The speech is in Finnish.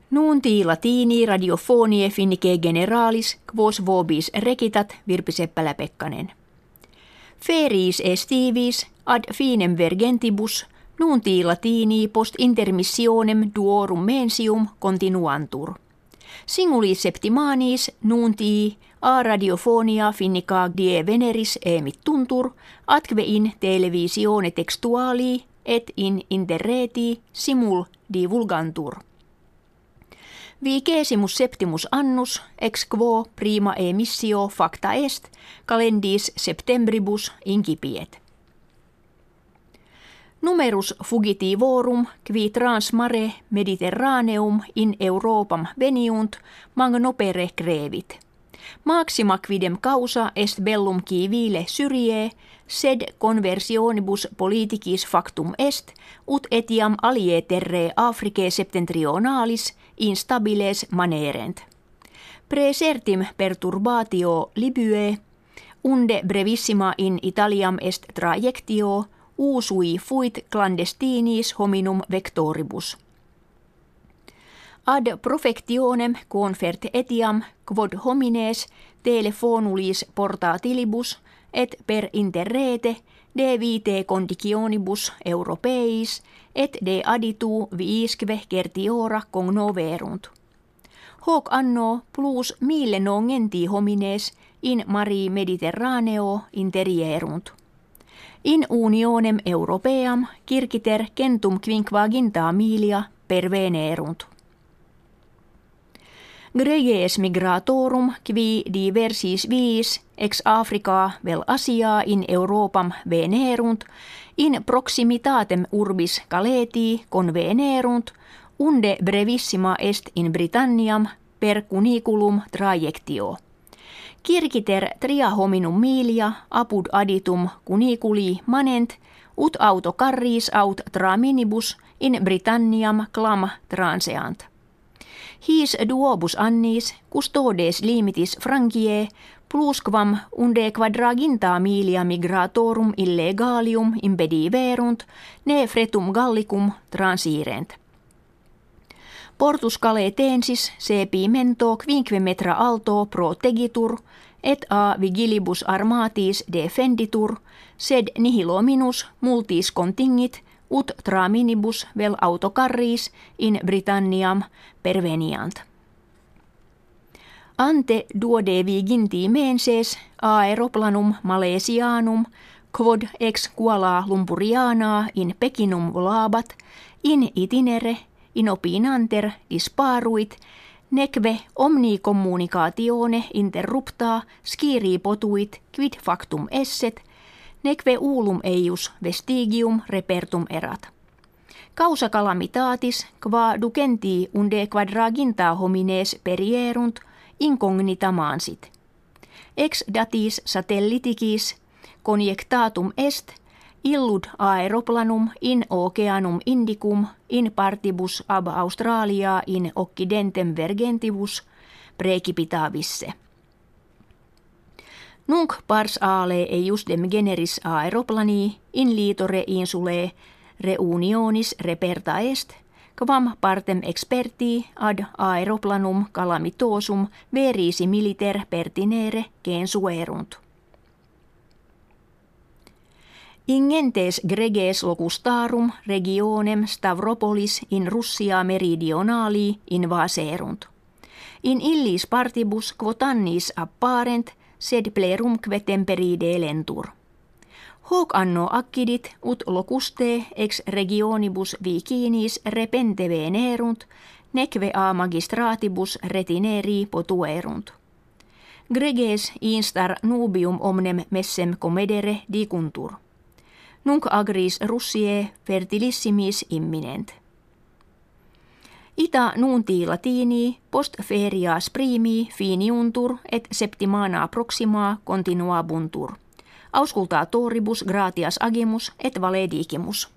Nunti latini radiofonie finnike generalis quos vobis recitat Virpi Seppälä-Pekkanen. Feris estivis ad finem vergentibus nunti latini post intermissionem duorum mensium continuantur. Singuli septimanis nuntii a radiofonia finnica die veneris emit tuntur atque in televisione textuali et in interreti simul divulgantur. Vigesimus septimus annus ex quo prima emissio facta est calendis septembribus incipiet. Numerus fugitivorum qui trans mare Mediterraneum in Europam veniunt magnopere crevit. Maxima quidem causa est bellum civile Syriae, sed conversionibus politicis factum est, ut etiam alieterre Africae septentrionalis instabiles manerent. Praesertim perturbatio Libyae, unde brevissima in Italiam est trajectio, usui fuit clandestinis hominum vectoribus. Ad profectionem confert etiam quod homines telefonulis portatilibus et per interrete de vitae conditionibus europeis et de aditu viisque certiora cognoverunt. Hoc anno plus mille nongenti homines in mari Mediterraneo interierunt. In unionem Europeam circiter centum quinquaginta milia pervenerunt. Greges migratorum qui diversis viis ex Africa vel Asiaa in Europam venerunt, in proximitatem urbis Caleti convenerunt, unde brevissima est in Britanniam per cuniculum trajectio. Circiter tria hominum milia apud aditum cuniculi manent, ut autocarris aut traminibus in Britanniam clam transeant. His duobus annis custodes limitis Frankiae plusquam unde quadraginta milia migratorum illegalium impediverunt ne fretum gallicum transirent. Portus Caletensis sepimento quinque metra alto protegitur et a vigilibus armatis defenditur, sed nihilo minus multis contingit ut traminibus vel autocarris in Britanniam perveniant. Ante duodeviginti menses aeroplanum Malesianum quod ex Kuala Lumpuriana in Pekinum volabat in itinere inopinanter disparuit neque omni communicatione interrupta sciri potuit quid factum esset neque ulum eius vestigium repertum erat. Causa calamitatis qua ducenti unde quadraginta homines perierunt incognita mansit. Ex datis satelliticis conjectatum est illud aeroplanum in oceanum Indicum in partibus ab Australia in occidentem vergentibus precipitavisse. Nunc pars ale eiusdem generis aeroplani in litore insulae reunionis reperta est, quam partem experti ad aeroplanum calamitosum verisi militer pertinere censuerunt. Ingentes greges locustarum regionem Stavropolis in Russia meridionali invaserunt. In illis partibus quotannis apparent, sed plerumque temperi delentur. Hoc anno accidit ut locuste ex regionibus vicinis repente venerunt, neque a magistratibus retineri potuerunt. Greges instar nubium omnem messem comedere dicuntur. Nunc agris Russiae fertilissimis imminent. Ita nunti latini post ferias primi finiuntur et septimana proxima continuabuntur. Auscultatoribus gratias agimus et valedigimus.